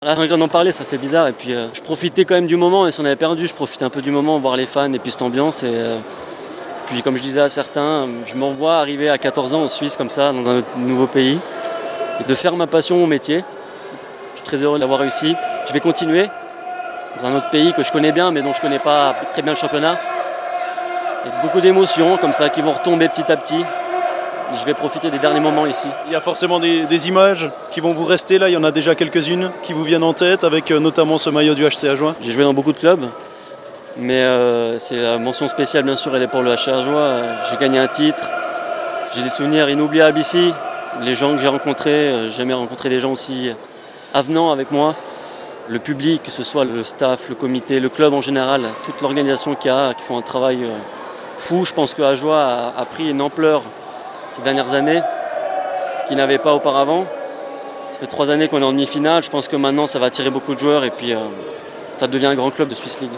Là, rien d'en parler, ça fait bizarre. Et puis, je profitais quand même du moment. Et si on avait perdu, je profitais un peu du moment, voir les fans et puis cette ambiance. Et puis, comme je disais à certains, je me revois arriver à 14 ans en Suisse, comme ça, dans un nouveau pays, et de faire ma passion mon métier. Je suis très heureux d'avoir réussi. Je vais continuer dans un autre pays que je connais bien, mais dont je ne connais pas très bien le championnat. Et beaucoup d'émotions comme ça qui vont retomber petit à petit. Je vais profiter des derniers moments ici. Il y a forcément des images qui vont vous rester là, il y en a déjà quelques-unes qui vous viennent en tête, avec notamment ce maillot du HC Ajoie. J'ai joué dans beaucoup de clubs, mais c'est la mention spéciale bien sûr, elle est pour le HC Ajoie. J'ai gagné un titre, j'ai des souvenirs inoubliables ici. Les gens que j'ai rencontrés, j'ai jamais rencontré des gens aussi avenants avec moi. Le public, que ce soit le staff, le comité, le club en général, toute l'organisation qu'il y a, qui font un travail fou. Je pense que Ajoie a pris une ampleur ces dernières années qu'il n'avait pas auparavant. Ça fait 3 années qu'on est en demi-finale. Je pense que maintenant ça va attirer beaucoup de joueurs et puis ça devient un grand club de Swiss League.